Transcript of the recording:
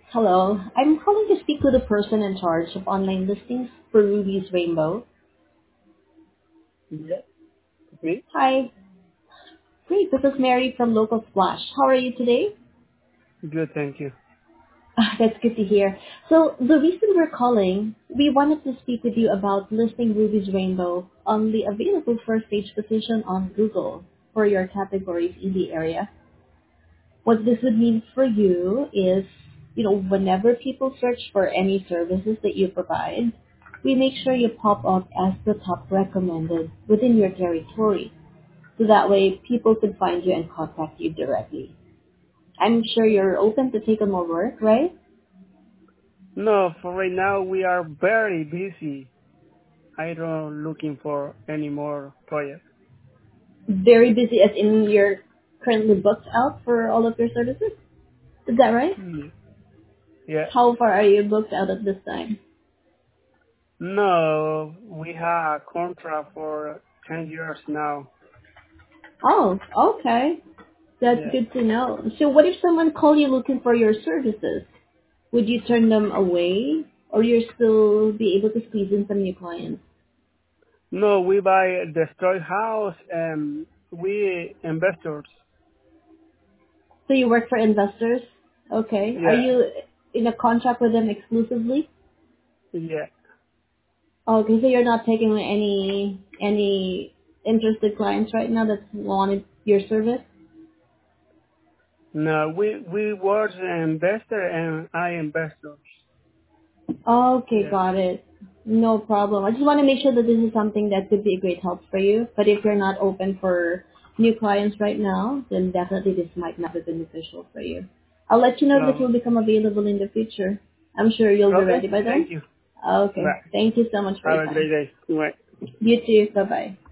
Hello. I'm calling to speak with the person in charge of online listings for Ruby's Rainbow. Yeah, me? Hi. Great. This is Mary from Local Splash. How are you today? Good, thank you. That's good to hear. So the reason we're calling, we wanted to speak with you about listing Ruby's Rainbow on the available first page position on Google for your categories in the area. What this would mean for you is, whenever people search for any services that you provide, we make sure you pop up as the top recommended within your territory. So that way people could find you and contact you directly. I'm sure you're open to take on more work, right? No, for right now we are very busy. I don't looking for any more projects. Very busy as in you're currently booked out for all of your services? Is that right? Yeah. Yeah. How far are you booked out at this time? No, we have a contract for 10 years now. Oh, okay. That's Yeah. good to know. So what if someone call you looking for your services? Would you turn them away, or you still be able to squeeze in some new clients? No, we buy destroyed house and we investors. So you work for investors? Okay. Are Yeah. you in a contract with them exclusively? Yeah. Okay, so you're not taking any interested clients right now that wanted your service? No, we was an investor and I investors. Okay, Yeah. got it. No problem. I just want to make sure that this is something that could be a great help for you. But if you're not open for new clients right now, then definitely this might not be beneficial for you. I'll let you know if it No. will become available in the future. I'm sure you'll be Okay. ready by Thank then. you. Okay. Bye. Thank you so much for Have your a great time. day. Bye. You too. Bye-bye.